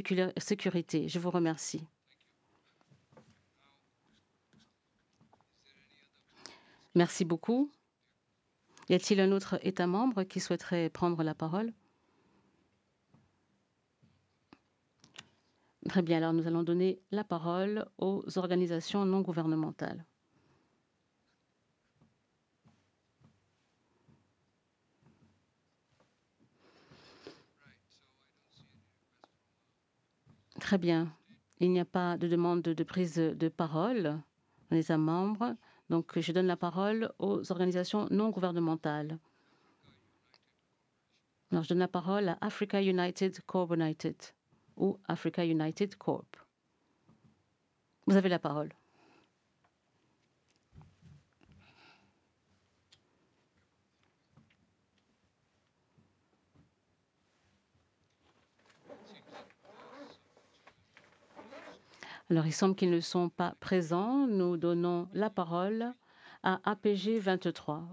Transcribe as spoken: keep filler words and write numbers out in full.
sécurité. Je vous remercie. Merci beaucoup. Y a-t-il un autre État membre qui souhaiterait prendre la parole? Très bien, alors nous allons donner la parole aux organisations non gouvernementales. Très bien. Il n'y a pas de demande de, de prise de parole des États membres, donc je donne la parole aux organisations non gouvernementales. Alors, je donne la parole à Africa United Corporated ou Africa United Corp. Vous avez la parole. Alors, il semble qu'ils ne sont pas présents. Nous donnons la parole à A P G vingt-trois.